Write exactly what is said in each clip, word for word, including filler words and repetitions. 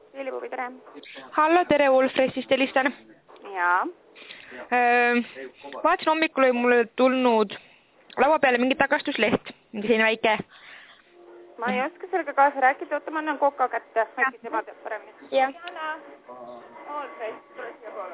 Liilipubi, tere. Hallo, tere, Wolfressist helistan. Jaa. Vaatasin hommikul oli mulle tulnud laua peale mingi tagastusleht, mingi selline väike. Ma ei oska sellega kaasa rääkida, oota, ma annan Koka kätte, äkki tema teab paremini. Jah. Jana, Wolfress, tule siia poole.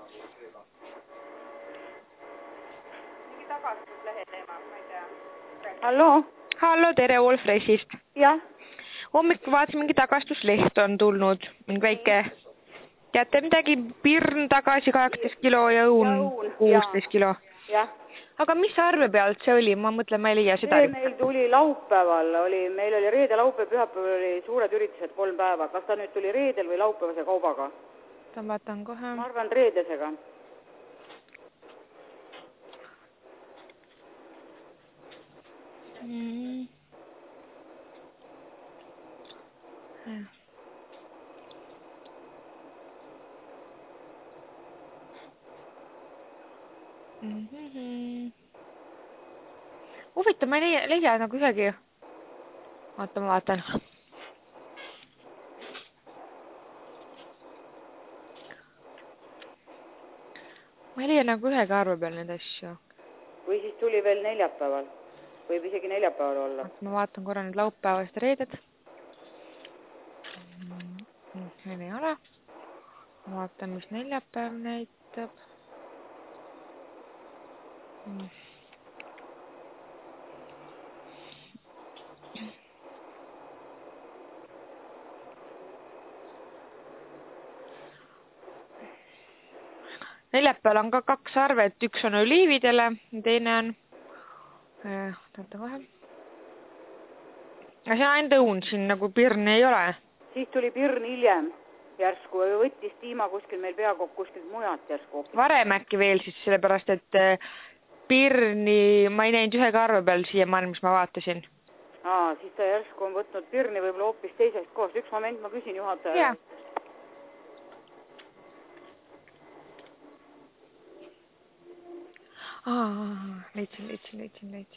Mingi tagastuslehe teema, ma ei tea. Hallo? Hallo, tere, Wolfressist. Jah. Hommikul vaatasin mingi tagastusleht on tulnud, mingi väike. Teate midagi, pirn tagasi kaheksateist kilo ja õun kuusteist kilo. Jah. Aga mis arve pealt see oli? Ma mõtlen, ma ei leia seda. See meil tuli laupäeval, oli, meil oli reede, laupäev, pühapäev oli suured üritused kolm päeva. Kas ta nüüd tuli reedel või laupäevase kaubaga? Ta vaatan kohe. Ma arvan reedesega. Mm. Ja. Mm-hmm. Huvitav, ma ei leia, leia nagu isegi. Vaata, ma vaatan. Ma ei leia nagu ühega arve peal need asju. Või siis tuli veel neljapäeval. Võib isegi neljapäeval olla. Ma vaatan korra nüüd laupäevast reedet. Meil ei ole. Ma vaatan, mis neljapäev näitab. Mm. Neljapäeval on ka kaks arvet, üks on oliividele, teine on, taata kohe. Ja see on ainult õun, siin nagu pirn ei ole. Siis tuli pirn hiljem järsku ja võttis tiima kuskil meil peakokk kuskil mujalt järsku. Varem äkki veel siis sellepärast, et pirni ma ei näinud ühega arve peal siia maailm, mis ma vaatasin. Aa, siis ta järsku on võtnud pirni võib-olla hoopis teisest kohast. Üks moment ma küsin juhataja. Jaa. Aa, leidsin, leidsin, leidsin, leidsin.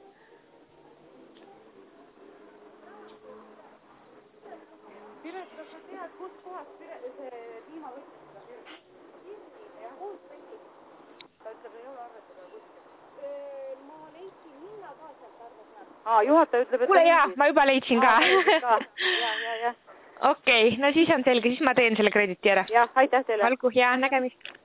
Piret, kas sa tead, kust kohast see tiima võttis seda pirni? Pirni ja kuus pekki. Ta ütleb, ei ole arvetada kuskil. Ma leidsin hinna ka sealt arve. Aa, juhataja ütleb, et... Kuule, jaa, ma juba leidsin ka. Jaa, jaa, jaa. Okei, no siis on selge, siis ma teen selle krediti ära. Jah, aitäh teile. Valgu, hea nägemist.